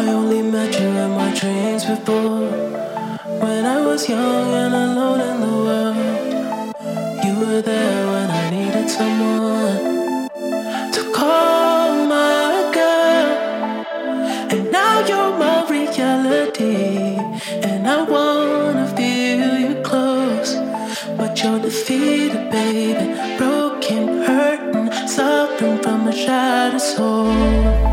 I only met you in my dreams before. When I was young and alone in the world, you were there when I needed someone to call my girl. And now you're my reality, and I wanna feel you close. But you're defeated, baby, broken, hurting, suffering from a shattered soul.